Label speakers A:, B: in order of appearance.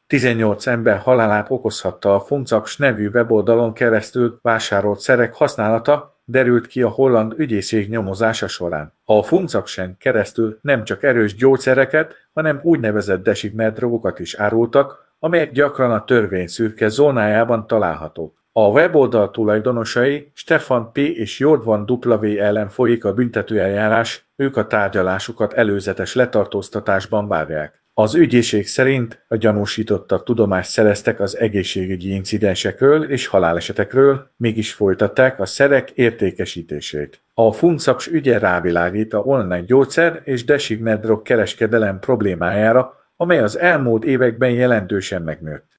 A: 18 ember halálát okozhatta a Funcax nevű weboldalon keresztül vásárolt szerek használata, derült ki a holland ügyészség nyomozása során. A Funcaxen keresztül nem csak erős gyógyszereket, hanem úgynevezett designer drogokat is árultak, amelyek gyakran a törvény szürke zónájában találhatók. A weboldal tulajdonosai Stefan P. és Jordan W. ellen folyik a büntetőeljárás, ők a tárgyalásukat előzetes letartóztatásban várják. Az ügyészség szerint a gyanúsítottak tudomást szereztek az egészségügyi incidensekről és halálesetekről, mégis folytatták a szerek értékesítését. A Funcax ügye rávilágít a online gyógyszer és designer drog kereskedelem problémájára, amely az elmúlt években jelentősen megnőtt.